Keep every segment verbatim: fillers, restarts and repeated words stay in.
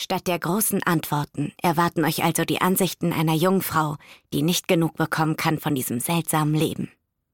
Statt der großen Antworten erwarten euch also die Ansichten einer jungen Frau, die nicht genug bekommen kann von diesem seltsamen Leben.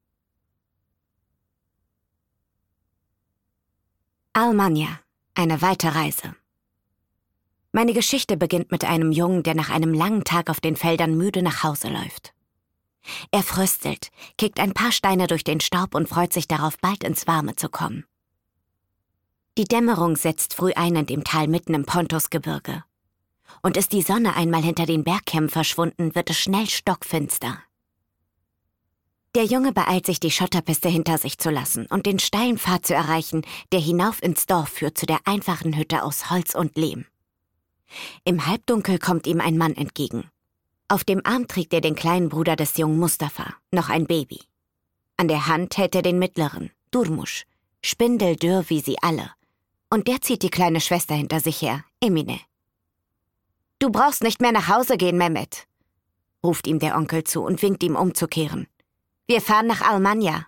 Almania, eine weite Reise. Meine Geschichte beginnt mit einem Jungen, der nach einem langen Tag auf den Feldern müde nach Hause läuft. Er fröstelt, kickt ein paar Steine durch den Staub und freut sich darauf, bald ins Warme zu kommen. Die Dämmerung setzt früh ein in dem Tal mitten im Pontusgebirge. Und ist die Sonne einmal hinter den Bergkämmen verschwunden, wird es schnell stockfinster. Der Junge beeilt sich, die Schotterpiste hinter sich zu lassen und den steilen Pfad zu erreichen, der hinauf ins Dorf führt zu der einfachen Hütte aus Holz und Lehm. Im Halbdunkel kommt ihm ein Mann entgegen. Auf dem Arm trägt er den kleinen Bruder des jungen Mustafa, noch ein Baby. An der Hand hält er den mittleren, Durmuş, spindeldürr wie sie alle. Und der zieht die kleine Schwester hinter sich her, Emine. »Du brauchst nicht mehr nach Hause gehen, Mehmet«, ruft ihm der Onkel zu und winkt ihm umzukehren. »Wir fahren nach Almania.«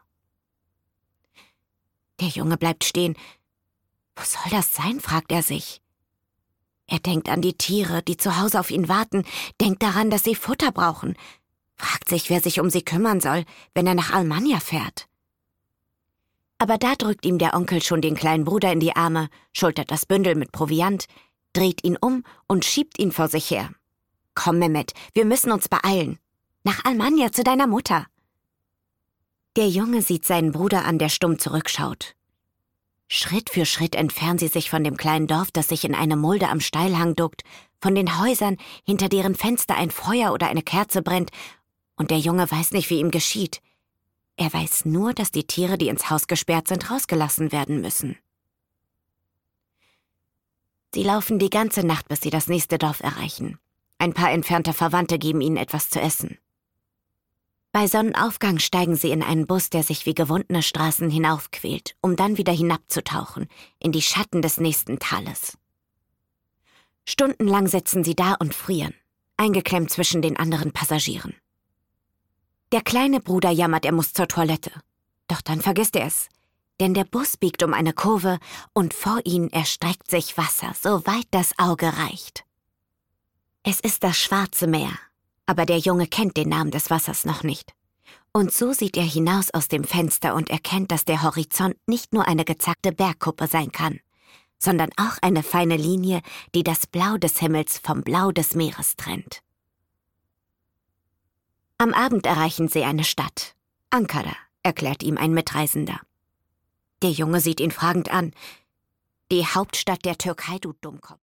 Der Junge bleibt stehen. Wo soll das sein, fragt er sich. Er denkt an die Tiere, die zu Hause auf ihn warten, denkt daran, dass sie Futter brauchen, fragt sich, wer sich um sie kümmern soll, wenn er nach Almania fährt. Aber da drückt ihm der Onkel schon den kleinen Bruder in die Arme, schultert das Bündel mit Proviant, dreht ihn um und schiebt ihn vor sich her. »Komm, Mehmet, wir müssen uns beeilen. Nach Almania zu deiner Mutter.« Der Junge sieht seinen Bruder an, der stumm zurückschaut. Schritt für Schritt entfernen sie sich von dem kleinen Dorf, das sich in eine Mulde am Steilhang duckt, von den Häusern, hinter deren Fenster ein Feuer oder eine Kerze brennt, und der Junge weiß nicht, wie ihm geschieht. Er weiß nur, dass die Tiere, die ins Haus gesperrt sind, rausgelassen werden müssen. Sie laufen die ganze Nacht, bis sie das nächste Dorf erreichen. Ein paar entfernte Verwandte geben ihnen etwas zu essen. Bei Sonnenaufgang steigen sie in einen Bus, der sich wie gewundene Straßen hinaufquält, um dann wieder hinabzutauchen, in die Schatten des nächsten Tales. Stundenlang sitzen sie da und frieren, eingeklemmt zwischen den anderen Passagieren. Der kleine Bruder jammert, er muss zur Toilette. Doch dann vergisst er es, denn der Bus biegt um eine Kurve und vor ihnen erstreckt sich Wasser, so weit das Auge reicht. Es ist das Schwarze Meer, aber der Junge kennt den Namen des Wassers noch nicht. Und so sieht er hinaus aus dem Fenster und erkennt, dass der Horizont nicht nur eine gezackte Bergkuppe sein kann, sondern auch eine feine Linie, die das Blau des Himmels vom Blau des Meeres trennt. Am Abend erreichen sie eine Stadt. Ankara, erklärt ihm ein Mitreisender. Der Junge sieht ihn fragend an. Die Hauptstadt der Türkei, du Dummkopf.